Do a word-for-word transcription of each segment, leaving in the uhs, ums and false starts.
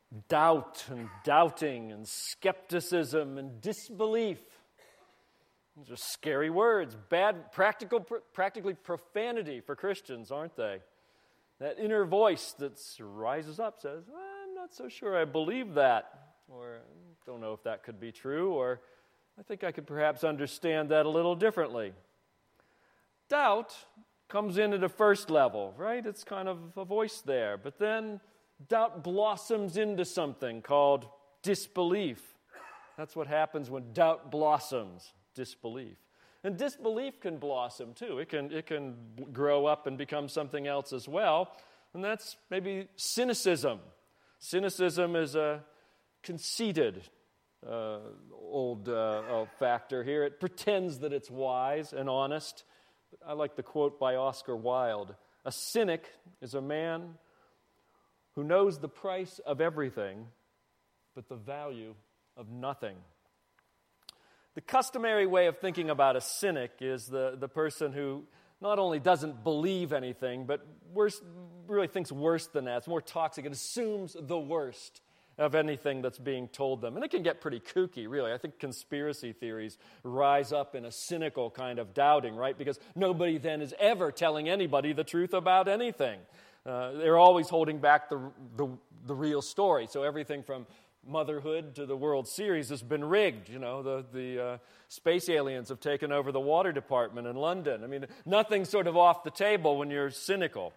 doubt and doubting and skepticism and disbelief. Those are scary words, bad, practical, practically profanity for Christians, aren't they? That inner voice that rises up says, well, I'm not so sure I believe that, or I don't know if that could be true, or I think I could perhaps understand that a little differently. Doubt comes in at a first level, right? It's kind of a voice there, but then doubt blossoms into something called disbelief. That's what happens when doubt blossoms, disbelief. And disbelief can blossom too. It can, it can grow up and become something else as well, and that's maybe cynicism. Cynicism is a conceited uh, old uh, factor here. It pretends that it's wise and honest. I like the quote by Oscar Wilde. A cynic is a man who knows the price of everything, but the value of nothing. The customary way of thinking about a cynic is the, the person who not only doesn't believe anything, but worse, really thinks worse than that. It's more toxic. It assumes the worst of anything that's being told them. And it can get pretty kooky, really. I think conspiracy theories rise up in a cynical kind of doubting, right? Because nobody then is ever telling anybody the truth about anything. Uh, they're always holding back the, the the real story. So everything from motherhood to the World Series has been rigged. You know, the, the uh, space aliens have taken over the water department in London. I mean, nothing's sort of off the table when you're cynical.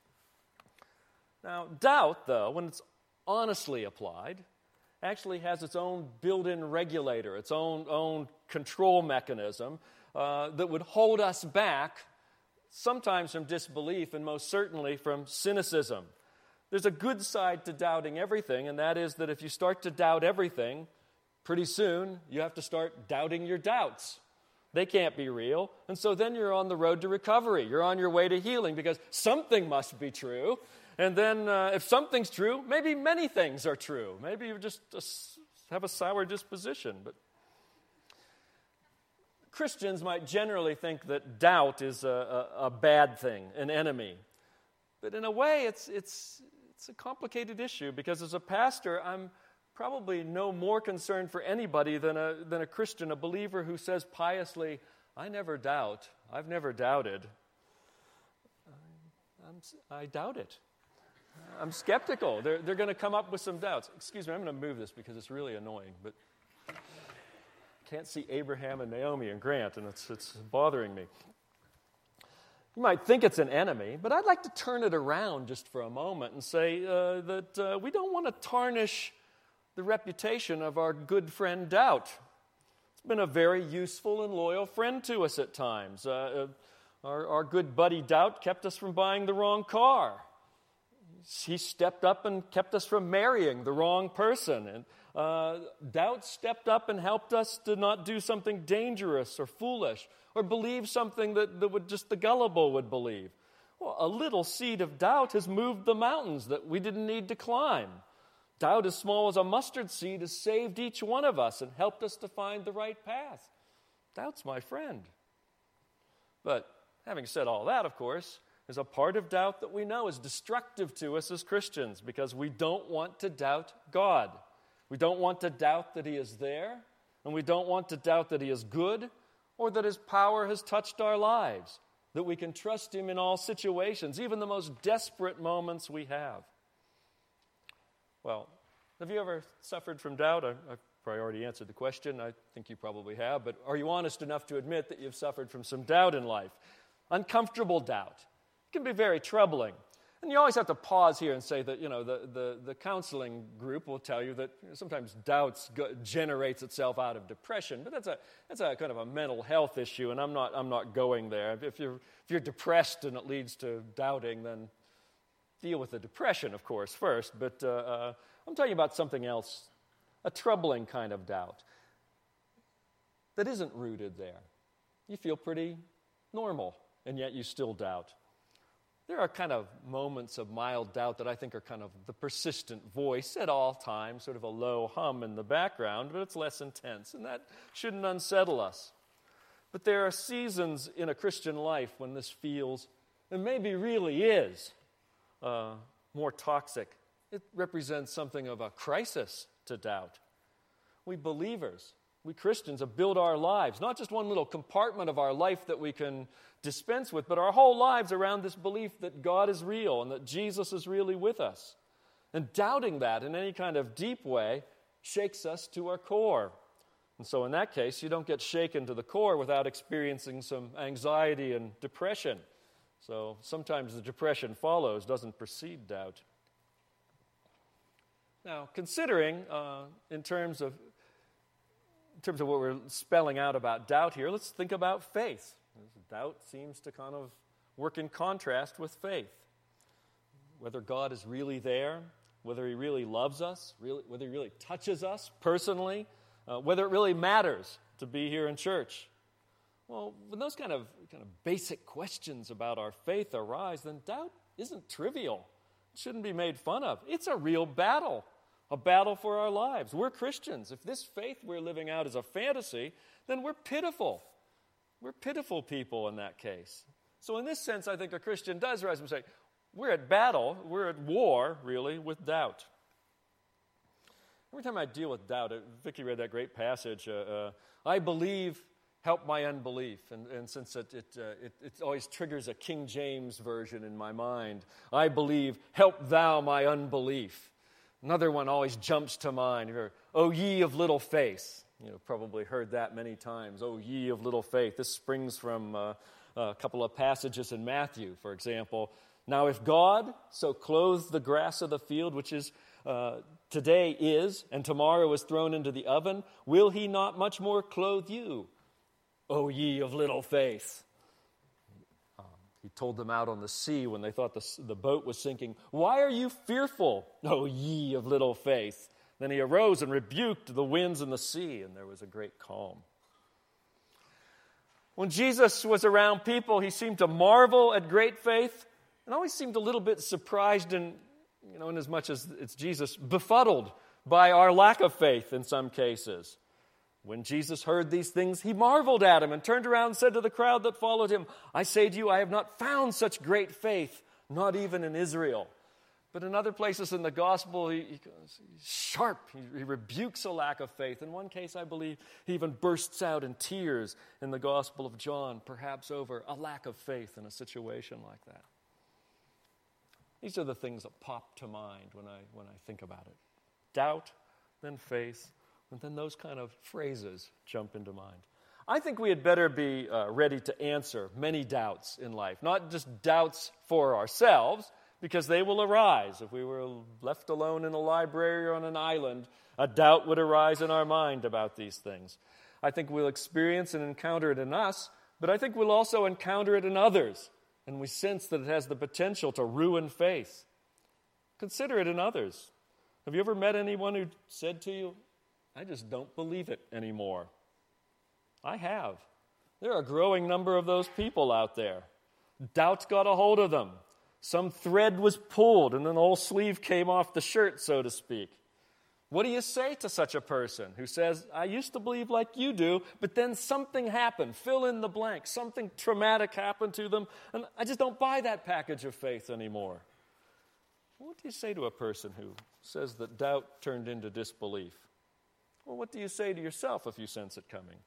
Now, doubt, though, when it's honestly applied, actually has its own built-in regulator, its own, own control mechanism uh, that would hold us back sometimes from disbelief and most certainly from cynicism. There's a good side to doubting everything, and that is that if you start to doubt everything, pretty soon you have to start doubting your doubts. They can't be real, and so then you're on the road to recovery. You're on your way to healing because something must be true. And then uh, if something's true, maybe many things are true. Maybe you just uh, have a sour disposition. But Christians might generally think that doubt is a, a, a bad thing, an enemy. But in a way, it's, it's, it's a complicated issue because as a pastor, I'm probably no more concerned for anybody than a, than a Christian, a believer who says piously, I never doubt. I've never doubted. I'm, I doubt it. I'm skeptical. They're, they're going to come up with some doubts. Excuse me, I'm going to move this because it's really annoying, but I can't see Abraham and Naomi and Grant, and it's, it's bothering me. You might think it's an enemy, but I'd like to turn it around just for a moment and say uh, that uh, we don't want to tarnish the reputation of our good friend Doubt. It's been a very useful and loyal friend to us at times. Uh, our, our good buddy Doubt kept us from buying the wrong car. He stepped up and kept us from marrying the wrong person. And uh, Doubt stepped up and helped us to not do something dangerous or foolish or believe something that, that would just the gullible would believe. Well, a little seed of doubt has moved the mountains that we didn't need to climb. Doubt as small as a mustard seed has saved each one of us and helped us to find the right path. Doubt's my friend. But having said all that, of course, there's a part of doubt that we know is destructive to us as Christians because we don't want to doubt God. We don't want to doubt that He is there, and we don't want to doubt that He is good or that His power has touched our lives, that we can trust Him in all situations, even the most desperate moments we have. Well, have you ever suffered from doubt? I, I've probably already answered the question. I think you probably have, but are you honest enough to admit that you've suffered from some doubt in life? Uncomfortable doubt. Can be very troubling. And you always have to pause here and say that, you know, the, the, the counseling group will tell you that you know, sometimes doubts go, generates itself out of depression, but that's a that's a kind of a mental health issue, and I'm not I'm not going there. If you're if you're depressed and it leads to doubting, then deal with the depression, of course, first. But uh, uh, I'm talking about something else, a troubling kind of doubt that isn't rooted there. You feel pretty normal, and yet you still doubt. There are kind of moments of mild doubt that I think are kind of the persistent voice at all times, sort of a low hum in the background, but it's less intense, and that shouldn't unsettle us. But there are seasons in a Christian life when this feels, and maybe really is, uh, more toxic it represents something of a crisis to doubt. We believers, we Christians have built our lives, not just one little compartment of our life that we can dispense with, but our whole lives around this belief that God is real and that Jesus is really with us. And doubting that in any kind of deep way shakes us to our core. And so in that case, you don't get shaken to the core without experiencing some anxiety and depression. So sometimes the depression follows, doesn't precede doubt. Now, considering uh, in terms of in terms of what we're spelling out about doubt here, let's think about faith. Doubt seems to kind of work in contrast with faith. Whether God is really there, whether He really loves us, really, whether He really touches us personally, uh, whether it really matters to be here in church. Well, when those kind of kind of basic questions about our faith arise, then doubt isn't trivial. It shouldn't be made fun of. It's a real battle. A battle for our lives. We're Christians. If this faith we're living out is a fantasy, then we're pitiful. We're pitiful people in that case. So in this sense, I think a Christian does rise and say, we're at battle, we're at war, really, with doubt. Every time I deal with doubt, Vicki read that great passage, uh, uh, I believe, help my unbelief. And, and since it, it, uh, it, it always triggers a King James version in my mind, I believe, help thou my unbelief. Another one always jumps to mind. Oh, ye of little faith. You know, probably heard that many times. Oh, ye of little faith. This springs from uh, a couple of passages in Matthew, for example. Now, if God so clothes the grass of the field, which is uh, today is, and tomorrow is thrown into the oven, will He not much more clothe you, O ye of little faith? He told them out on the sea when they thought the, the boat was sinking, why are you fearful, O ye of little faith? Then He arose and rebuked the winds and the sea, and there was a great calm. When Jesus was around people, He seemed to marvel at great faith and always seemed a little bit surprised and, you know, in as much as it's Jesus, befuddled by our lack of faith in some cases. When Jesus heard these things, He marveled at Him and turned around and said to the crowd that followed Him, I say to you, I have not found such great faith, not even in Israel. But in other places in the gospel, he, he goes, he's sharp. He, he rebukes a lack of faith. In one case, I believe, he even bursts out in tears in the Gospel of John, perhaps over a lack of faith in a situation like that. These are the things that pop to mind when I, when I think about it. Doubt, then faith, and then those kind of phrases jump into mind. I think we had better be uh, ready to answer many doubts in life, not just doubts for ourselves, because they will arise. If we were left alone in a library or on an island, a doubt would arise in our mind about these things. I think we'll experience and encounter it in us, but I think we'll also encounter it in others, and we sense that it has the potential to ruin faith. Consider it in others. Have you ever met anyone who said to you, I just don't believe it anymore? I have. There are a growing number of those people out there. Doubts got a hold of them. Some thread was pulled and an old sleeve came off the shirt, so to speak. What do you say to such a person who says, I used to believe like you do, but then something happened, fill in the blank, something traumatic happened to them, and I just don't buy that package of faith anymore? What do you say to a person who says that doubt turned into disbelief? Well, what do you say to yourself if you sense it coming?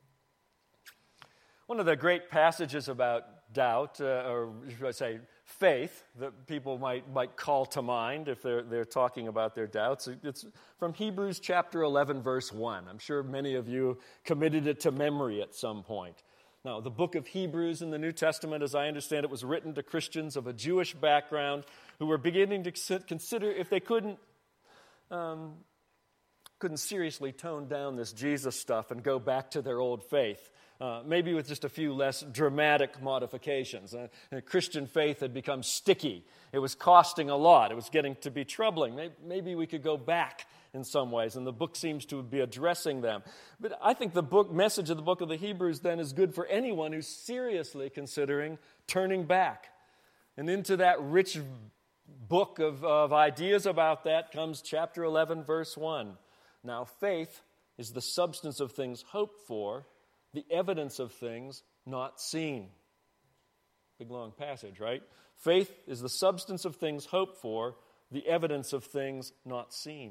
One of the great passages about doubt, uh, or should I say faith, that people might might call to mind if they're they're talking about their doubts, it's from Hebrews chapter eleven, verse one. I'm sure many of you committed it to memory at some point. Now, the book of Hebrews in the New Testament, as I understand it, was written to Christians of a Jewish background who were beginning to consider if they couldn't um, couldn't seriously tone down this Jesus stuff and go back to their old faith. Uh, maybe with just a few less dramatic modifications. Uh, Christian faith had become sticky. It was costing a lot. It was getting to be troubling. Maybe, maybe we could go back in some ways, and the book seems to be addressing them. But I think the book message of the book of the Hebrews then is good for anyone who's seriously considering turning back. And into that rich book of, of ideas about that comes chapter eleven, verse one. Now, faith is the substance of things hoped for, the evidence of things not seen. Big long passage, right? Faith is the substance of things hoped for, the evidence of things not seen.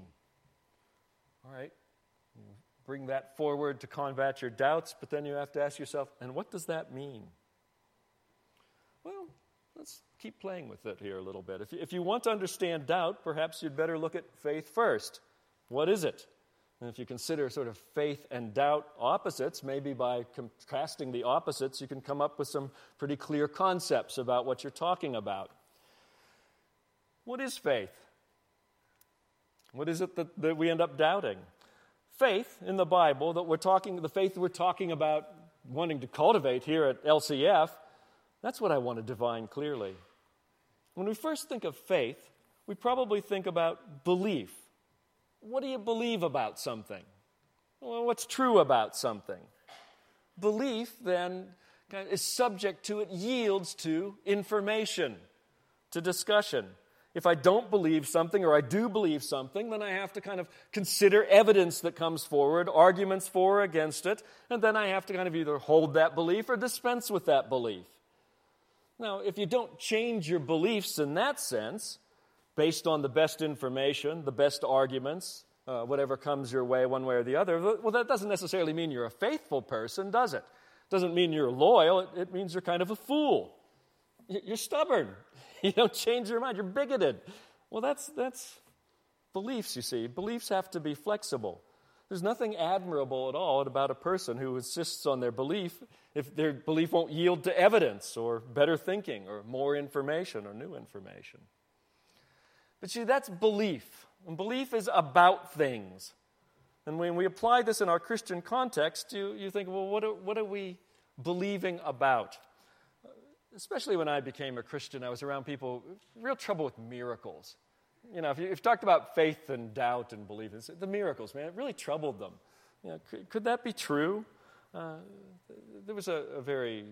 All right, bring that forward to combat your doubts, but then you have to ask yourself, and what does that mean? Well, let's keep playing with it here a little bit. If you, if you want to understand doubt, perhaps you'd better look at faith first. What is it? And if you consider sort of faith and doubt opposites, maybe by contrasting the opposites, you can come up with some pretty clear concepts about what you're talking about. What is faith? What is it that, that we end up doubting? Faith in the Bible that we're talking, the faith we're talking about wanting to cultivate here at L C F, that's what I want to divine clearly. When we first think of faith, we probably think about belief. What do you believe about something? Well, what's true about something? Belief, then, is subject to, it yields to information, to discussion. If I don't believe something or I do believe something, then I have to kind of consider evidence that comes forward, arguments for or against it, and then I have to kind of either hold that belief or dispense with that belief. Now, if you don't change your beliefs in that sense, based on the best information, the best arguments, uh, whatever comes your way one way or the other, well, that doesn't necessarily mean you're a faithful person, does it? It doesn't mean you're loyal. It, it means you're kind of a fool. You're stubborn. You don't change your mind. You're bigoted. Well, that's that's beliefs, you see. Beliefs have to be flexible. There's nothing admirable at all about a person who insists on their belief if their belief won't yield to evidence or better thinking or more information or new information. But see, that's belief. And belief is about things. And when we apply this in our Christian context, you, you think, well, what are, what are we believing about? Especially when I became a Christian, I was around people, real trouble with miracles. You know, if you, if you talked about faith and doubt and belief, the miracles, man, it really troubled them. You know, could, could that be true? Uh, there was a, a very...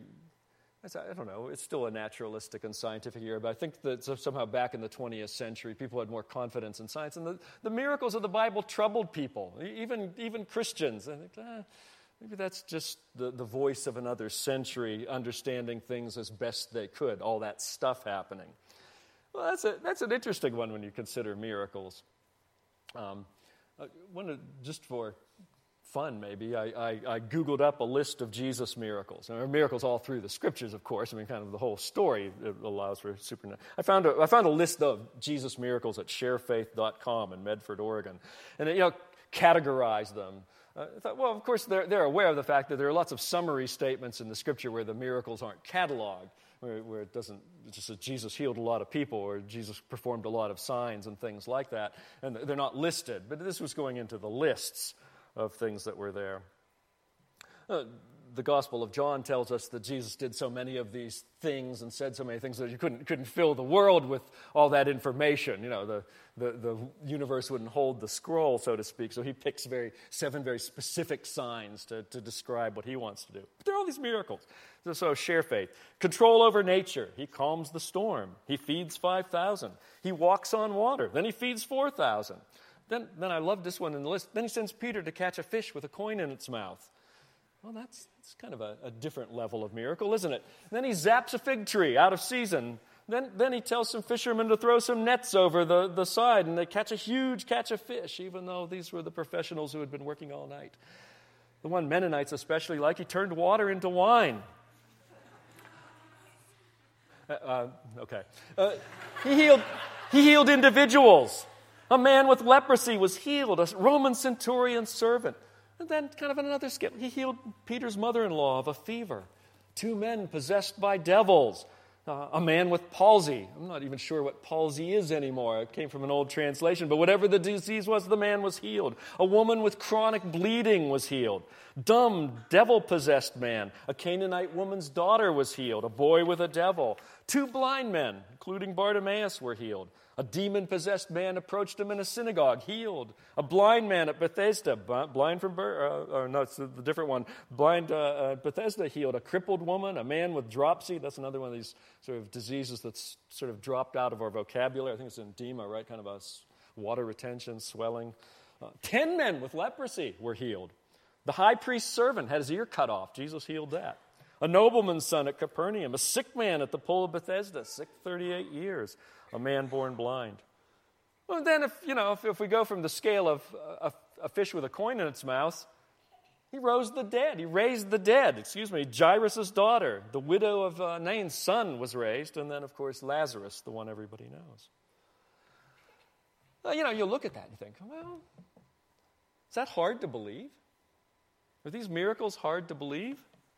I don't know, it's still a naturalistic and scientific era, but I think that somehow back in the twentieth century, people had more confidence in science. And the, the miracles of the Bible troubled people, even, even Christians. I think, ah, maybe that's just the, the voice of another century understanding things as best they could, all that stuff happening. Well, that's, a, that's an interesting one when you consider miracles. Um, I wanted, just for fun, maybe, I, I, I Googled up a list of Jesus miracles. And there are miracles all through the Scriptures, of course. I mean, kind of the whole story allows for supernatural. I found a, I found a list of Jesus miracles at share faith dot com in Medford, Oregon. And it, you know, categorized them. Uh, I thought, well, of course, they're, they're aware of the fact that there are lots of summary statements in the Scripture where the miracles aren't cataloged, where, where it doesn't, it's just that Jesus healed a lot of people or Jesus performed a lot of signs and things like that. And they're not listed. But this was going into the lists of things that were there. Uh, the Gospel of John tells us that Jesus did so many of these things and said so many things that you couldn't couldn't fill the world with all that information. You know, the, the, the universe wouldn't hold the scroll, so to speak. So he picks very seven very specific signs to, to describe what he wants to do. But there are all these miracles. So, so share faith. Control over nature. He calms the storm. He feeds five thousand. He walks on water. Then he feeds four thousand. Then, then I love this one in the list. Then he sends Peter to catch a fish with a coin in its mouth. Well, that's, that's kind of a, a different level of miracle, isn't it? And then he zaps a fig tree out of season. Then, then he tells some fishermen to throw some nets over the, the side, and they catch a huge catch of fish, even though these were the professionals who had been working all night. The one Mennonites especially like, he turned water into wine. Uh, uh, okay. Uh, he healed, he healed individuals. A man with leprosy was healed, a Roman centurion's servant. And then kind of another skip, he healed Peter's mother-in-law of a fever. Two men possessed by devils. Uh, a man with palsy. I'm not even sure what palsy is anymore. It came from an old translation. But whatever the disease was, the man was healed. A woman with chronic bleeding was healed. Dumb, devil-possessed man. A Canaanite woman's daughter was healed. A boy with a devil. Two blind men, including Bartimaeus, were healed. A demon-possessed man approached him in a synagogue, healed. A blind man at Bethesda, blind from birth, uh, or no, it's the different one. Blind uh, uh, Bethesda healed. A crippled woman, a man with dropsy. That's another one of these sort of diseases that's sort of dropped out of our vocabulary. I think it's edema, right? Kind of a water retention, swelling. Uh, ten men with leprosy were healed. The high priest's servant had his ear cut off. Jesus healed that. A nobleman's son at Capernaum. A sick man at the pool of Bethesda, sick thirty-eight years. A man born blind. Well, then if, you know, if, if we go from the scale of uh, a, a fish with a coin in its mouth, he rose the dead. He raised the dead. Excuse me, Jairus' daughter, the widow of uh, Nain's son, was raised. And then, of course, Lazarus, the one everybody knows. Well, you know, you look at that and think, well, is that hard to believe? Are these miracles hard to believe?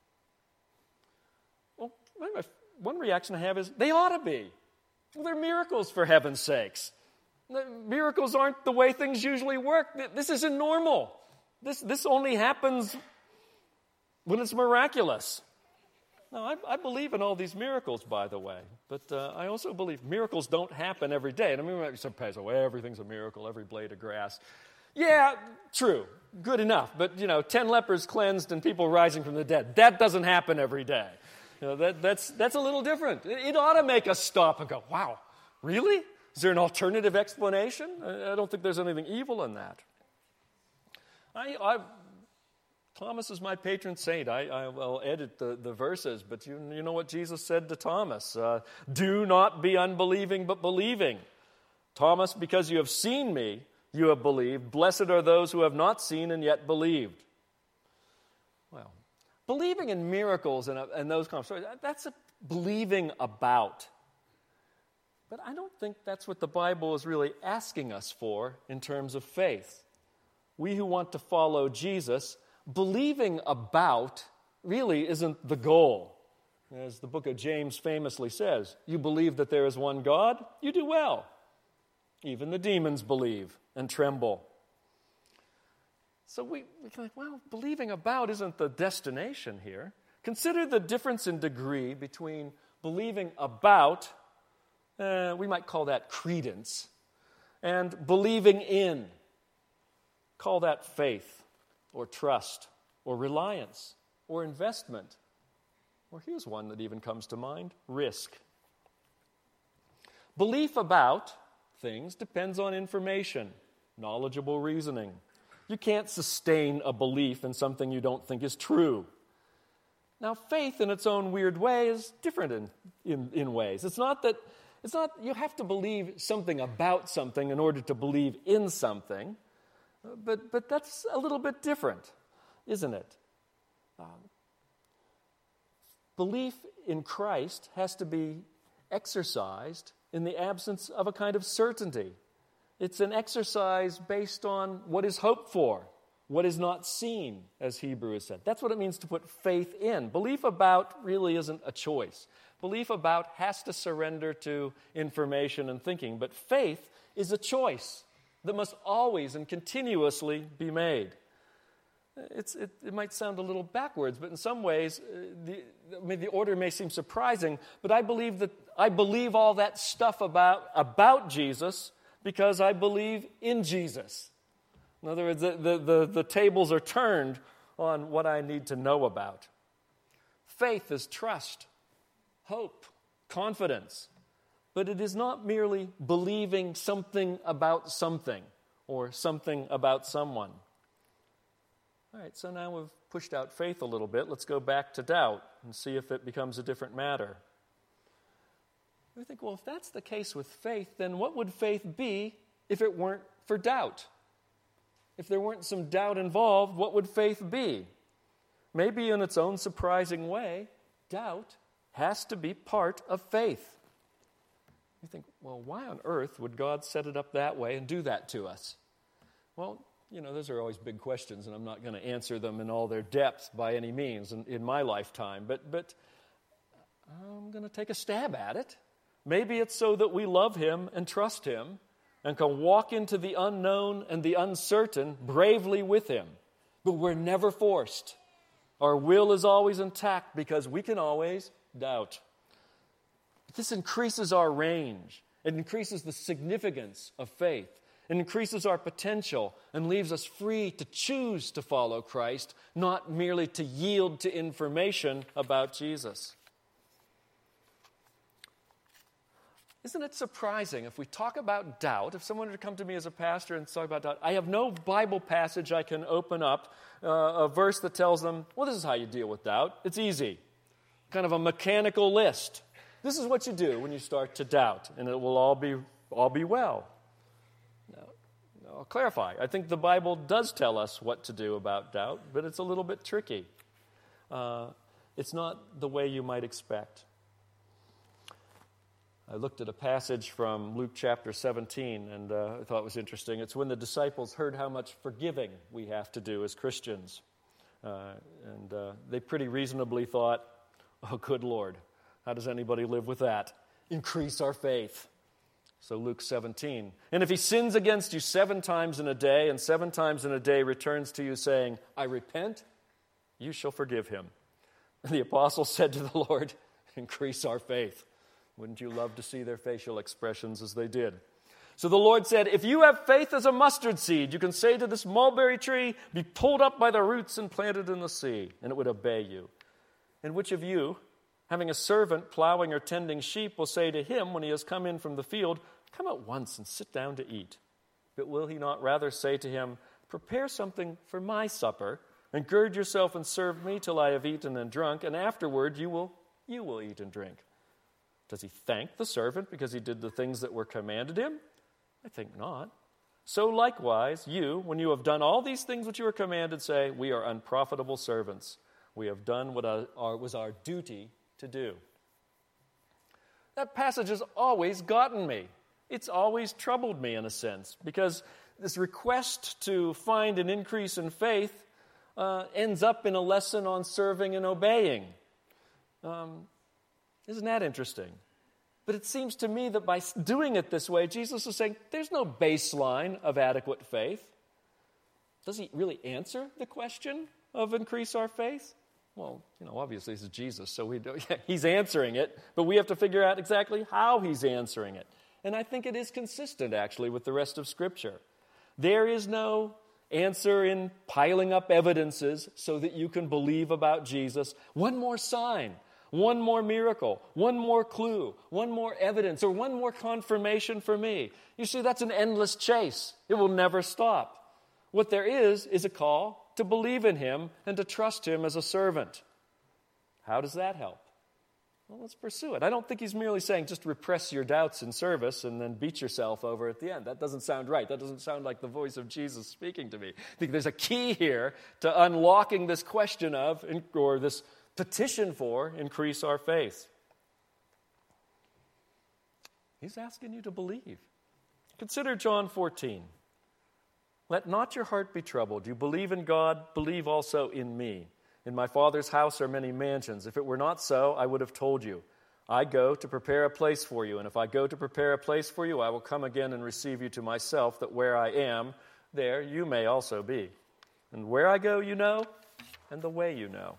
Well, one reaction I have is, they ought to be. Well, they're miracles, for heaven's sakes. Miracles aren't the way things usually work. This isn't normal. This, this only happens when it's miraculous. Now, I, I believe in all these miracles, by the way, but uh, I also believe miracles don't happen every day. And I mean, some people say, well, everything's a miracle, every blade of grass. Yeah, true, good enough. But, you know, ten lepers cleansed and people rising from the dead, that doesn't happen every day. You know, that, that's, that's a little different. It, it ought to make us stop and go, wow, really? Is there an alternative explanation? I, I don't think there's anything evil in that. I, I, Thomas is my patron saint. I, I will edit the, the verses, but you, you know what Jesus said to Thomas? Uh, Do not be unbelieving, but believing. Thomas, because you have seen me, you have believed. Blessed are those who have not seen and yet believed. Well, believing in miracles and, and those kind of stories, that's a believing about. But I don't think that's what the Bible is really asking us for in terms of faith. We who want to follow Jesus, believing about really isn't the goal. As the book of James famously says, you believe that there is one God, you do well. Even the demons believe and tremble. So we, we think, well, believing about isn't the destination here. Consider the difference in degree between believing about, uh, we might call that credence, and believing in. Call that faith, or trust, or reliance, or investment. Or here's one that even comes to mind, risk. Belief about things depends on information, knowledgeable reasoning. You can't sustain a belief in something you don't think is true. Now, faith in its own weird way is different in, in, in ways. It's not that, it's not, you have to believe something about something in order to believe in something. But but that's a little bit different, isn't it? Um, belief in Christ has to be exercised in the absence of a kind of certainty. It's an exercise based on what is hoped for, what is not seen, as Hebrews said. That's what it means to put faith in. Belief about really isn't a choice. Belief about has to surrender to information and thinking, but faith is a choice that must always and continuously be made. It's, it, it might sound a little backwards, but in some ways, uh, the, I mean, the order may seem surprising, but I believe that I believe all that stuff about, about Jesus because I believe in Jesus. In other words, the, the, the, the tables are turned on what I need to know about. Faith is trust, hope, confidence. But it is not merely believing something about something or something about someone. All right, so now we've pushed out faith a little bit. Let's go back to doubt and see if it becomes a different matter. We think, well, if that's the case with faith, then what would faith be if it weren't for doubt? If there weren't some doubt involved, what would faith be? Maybe in its own surprising way, doubt has to be part of faith. You think, well, why on earth would God set it up that way and do that to us? Well, you know, those are always big questions, and I'm not going to answer them in all their depth by any means in, in my lifetime, but, but I'm going to take a stab at it. Maybe it's so that we love Him and trust Him and can walk into the unknown and the uncertain bravely with Him. But we're never forced. Our will is always intact because we can always doubt. This increases our range. It increases the significance of faith. It increases our potential and leaves us free to choose to follow Christ, not merely to yield to information about Jesus. Isn't it surprising if we talk about doubt, if someone were to come to me as a pastor and talk about doubt, I have no Bible passage I can open up, uh, a verse that tells them, well, this is how you deal with doubt. It's easy. Kind of a mechanical list. This is what you do when you start to doubt, and it will all be all be well. I'll clarify. I think the Bible does tell us what to do about doubt, but it's a little bit tricky. Uh, it's not the way you might expect. I looked at a passage from Luke chapter seventeen, and uh, I thought it was interesting. It's when the disciples heard how much forgiving we have to do as Christians. Uh, and uh, they pretty reasonably thought, oh, good Lord, how does anybody live with that? Increase our faith. So Luke seventeen. And if he sins against you seven times in a day, and seven times in a day returns to you saying, I repent, you shall forgive him. And the apostles said to the Lord, increase our faith. Wouldn't you love to see their facial expressions as they did? So the Lord said, if you have faith as a mustard seed, you can say to this mulberry tree, be pulled up by the roots and planted in the sea, and it would obey you. And which of you, having a servant plowing or tending sheep, will say to him when he has come in from the field, come at once and sit down to eat? But will he not rather say to him, prepare something for my supper, and gird yourself and serve me till I have eaten and drunk, and afterward you will, you will eat and drink? Does he thank the servant because he did the things that were commanded him? I think not. So likewise, you, when you have done all these things which you were commanded, say, we are unprofitable servants. We have done what our, our, was our duty to do. That passage has always gotten me. It's always troubled me in a sense, because this request to find an increase in faith uh, ends up in a lesson on serving and obeying. Um, isn't that interesting? But it seems to me that by doing it this way, Jesus is saying there's no baseline of adequate faith. Does he really answer the question of increase our faith? Well, you know, obviously this is Jesus, so we do, yeah, he's answering it, but we have to figure out exactly how he's answering it. And I think it is consistent, actually, with the rest of Scripture. There is no answer in piling up evidences so that you can believe about Jesus. One more sign. One more miracle, one more clue, one more evidence, or one more confirmation for me. You see, that's an endless chase. It will never stop. What there is, is a call to believe in him and to trust him as a servant. How does that help? Well, let's pursue it. I don't think he's merely saying just repress your doubts in service and then beat yourself over at the end. That doesn't sound right. That doesn't sound like the voice of Jesus speaking to me. I think there's a key here to unlocking this question of, or this petition for, increase our faith. He's asking you to believe. Consider John fourteen. Let not your heart be troubled. You believe in God, believe also in me. In my Father's house are many mansions. If it were not so, I would have told you. I go to prepare a place for you, and if I go to prepare a place for you, I will come again and receive you to myself, that where I am, there you may also be. And where I go you know, and the way you know.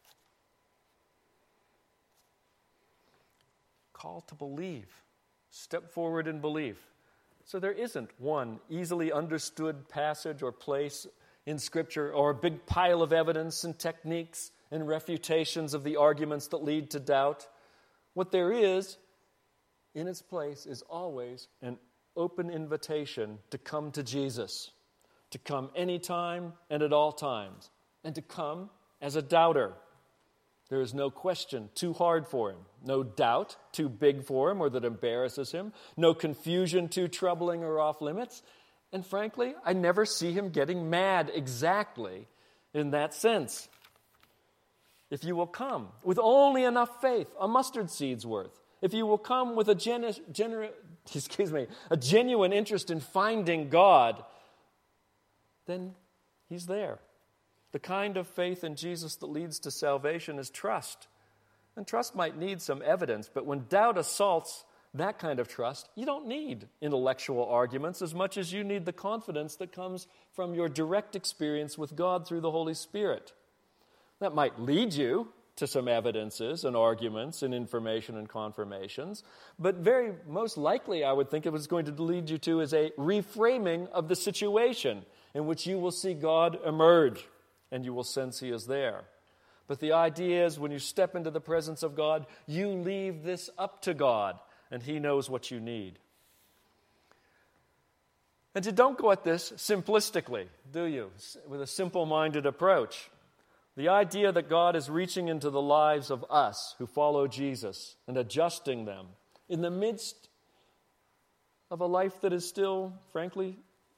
Call to believe. Step forward in belief. So there isn't one easily understood passage or place in Scripture or a big pile of evidence and techniques and refutations of the arguments that lead to doubt. What there is in its place is always an open invitation to come to Jesus, to come anytime and at all times, and to come as a doubter. There is no question too hard for him, no doubt too big for him or that embarrasses him, no confusion too troubling or off limits. And frankly, I never see him getting mad exactly in that sense. If you will come with only enough faith, a mustard seed's worth, if you will come with a, genu- genu- excuse me, a genuine interest in finding God, then he's there. The kind of faith in Jesus that leads to salvation is trust. And trust might need some evidence, but when doubt assaults that kind of trust, you don't need intellectual arguments as much as you need the confidence that comes from your direct experience with God through the Holy Spirit. That might lead you to some evidences and arguments and information and confirmations, but very most likely I would think it was going to lead you to is a reframing of the situation in which you will see God emerge. And you will sense he is there. But the idea is when you step into the presence of God, you leave this up to God, and he knows what you need. And you don't go at this simplistically, do you? With a simple-minded approach. The idea that God is reaching into the lives of us who follow Jesus and adjusting them in the midst of a life that is still, frankly,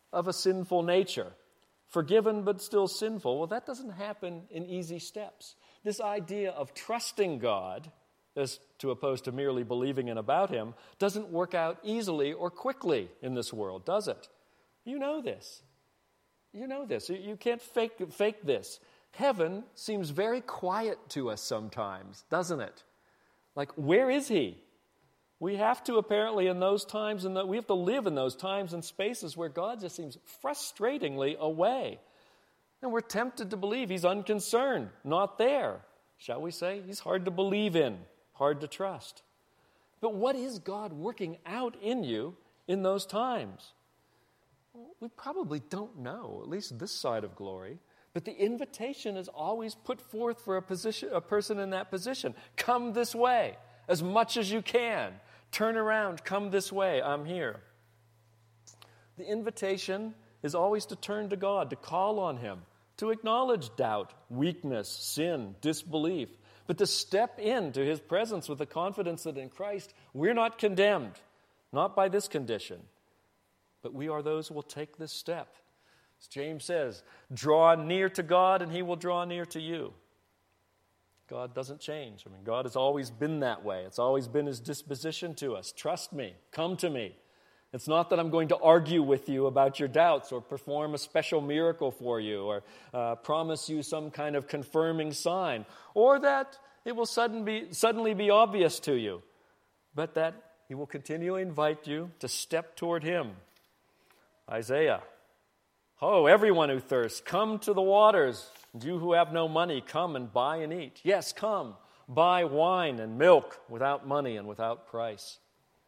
of a sinful nature. Forgiven but still sinful. Well, that doesn't happen in easy steps. This idea of trusting God, as to opposed to merely believing in about Him, doesn't work out easily or quickly in this world, does it? You know this. You know this. You can't fake, fake this. Heaven seems very quiet to us sometimes, doesn't it? Like, where is He? We have to apparently in those times, and we have to live in those times and spaces where God just seems frustratingly away. And we're tempted to believe He's unconcerned, not there. Shall we say? He's hard to believe in, hard to trust. But what is God working out in you in those times? Well, we probably don't know, at least this side of glory. But the invitation is always put forth for a position, a person in that position. Come this way, as much as you can. Turn around, come this way, I'm here. The invitation is always to turn to God, to call on Him, to acknowledge doubt, weakness, sin, disbelief, but to step into His presence with the confidence that in Christ we're not condemned, not by this condition, but we are those who will take this step. As James says, draw near to God and He will draw near to you. God doesn't change. I mean, God has always been that way. It's always been His disposition to us. Trust me. Come to me. It's not that I'm going to argue with you about your doubts or perform a special miracle for you or uh, promise you some kind of confirming sign or that it will sudden be, suddenly be obvious to you, but that He will continually invite you to step toward Him. Isaiah, oh, everyone who thirsts, come to the waters. And you who have no money, come and buy and eat. Yes, come, buy wine and milk without money and without price.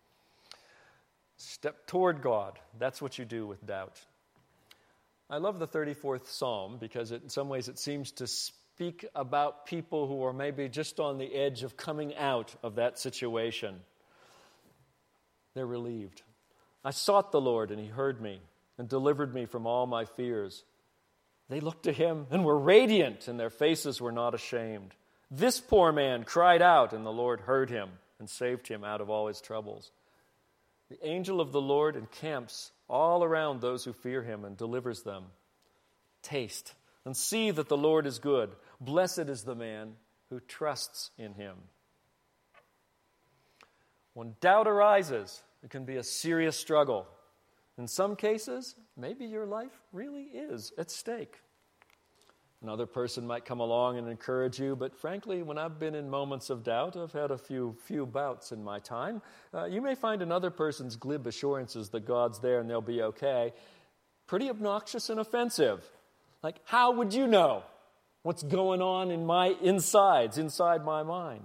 Step toward God. That's what you do with doubt. I love the thirty-fourth Psalm because it, in some ways it seems to speak about people who are maybe just on the edge of coming out of that situation. They're relieved. I sought the Lord and He heard me and delivered me from all my fears. They looked to Him and were radiant, and their faces were not ashamed. This poor man cried out, and the Lord heard him and saved him out of all his troubles. The angel of the Lord encamps all around those who fear Him and delivers them. Taste and see that the Lord is good. Blessed is the man who trusts in Him. When doubt arises, it can be a serious struggle. In some cases, maybe your life really is at stake. Another person might come along and encourage you, but frankly, when I've been in moments of doubt, I've had a few few bouts in my time, uh, you may find another person's glib assurances that God's there and they'll be okay pretty obnoxious and offensive. Like, how would you know what's going on in my insides, inside my mind?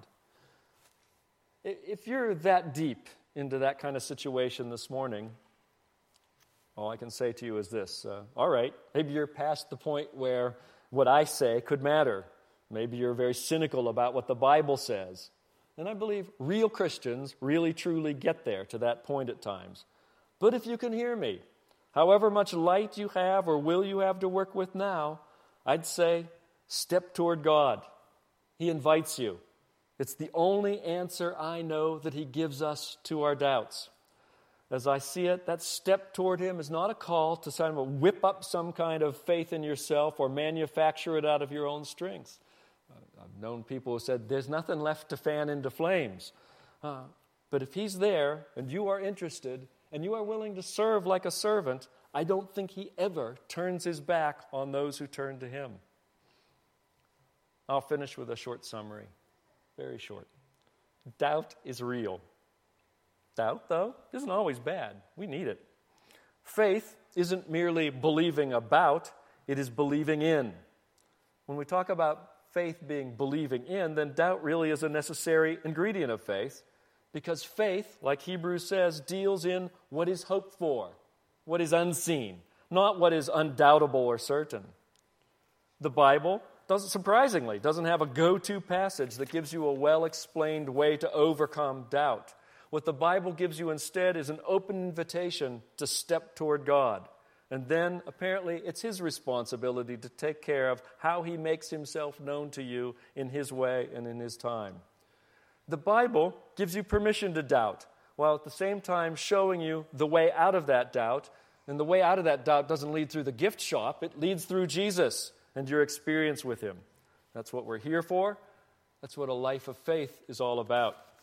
If you're that deep into that kind of situation this morning, all I can say to you is this. Uh, all right, maybe you're past the point where what I say could matter. Maybe you're very cynical about what the Bible says. And I believe real Christians really truly get there to that point at times. But if you can hear me, however much light you have or will you have to work with now, I'd say step toward God. He invites you. It's the only answer I know that He gives us to our doubts. As I see it, that step toward Him is not a call to kind of whip up some kind of faith in yourself or manufacture it out of your own strength. Uh, I've known people who said, there's nothing left to fan into flames. Uh, but if He's there and you are interested and you are willing to serve like a servant, I don't think He ever turns His back on those who turn to Him. I'll finish with a short summary. Very short. Doubt is real. Doubt, though, isn't always bad. We need it. Faith isn't merely believing about, it is believing in. When we talk about faith being believing in, then doubt really is a necessary ingredient of faith, because faith, like Hebrews says, deals in what is hoped for, what is unseen, not what is undoubtable or certain. The Bible, doesn't, surprisingly, doesn't have a go-to passage that gives you a well-explained way to overcome doubt. What the Bible gives you instead is an open invitation to step toward God. And then, apparently, it's His responsibility to take care of how He makes Himself known to you in His way and in His time. The Bible gives you permission to doubt, while at the same time showing you the way out of that doubt And the way out of that doubt doesn't lead through the gift shop. It leads through Jesus and your experience with him. That's what we're here for. That's what a life of faith is all about.